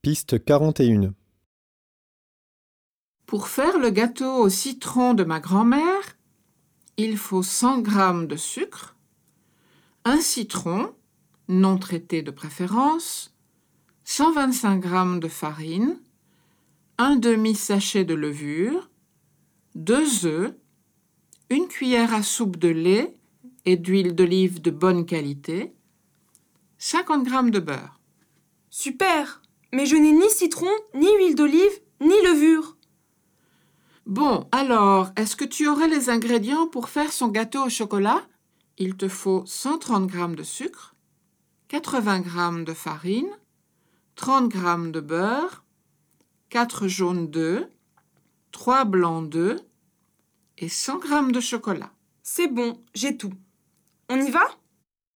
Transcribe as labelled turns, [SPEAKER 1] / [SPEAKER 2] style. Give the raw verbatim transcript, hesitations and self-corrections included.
[SPEAKER 1] Piste quarante et un.
[SPEAKER 2] Pour faire le gâteau au citron de ma grand-mère, il faut cent grammes de sucre, un citron, non traité de préférence, cent vingt-cinq grammes de farine, un demi-sachet de levure, deux œufs, une cuillère à soupe de lait et d'huile d'olive de bonne qualité, cinquante grammes de beurre.
[SPEAKER 3] Super! Mais je n'ai ni citron, ni huile d'olive, ni levure.
[SPEAKER 2] Bon, alors, est-ce que tu aurais les ingrédients pour faire son gâteau au chocolat? Il te faut cent trente grammes de sucre, quatre-vingts grammes de farine, trente grammes de beurre, quatre jaunes d'œufs, trois blancs d'œufs et cent grammes de chocolat.
[SPEAKER 3] C'est bon, j'ai tout. On y va?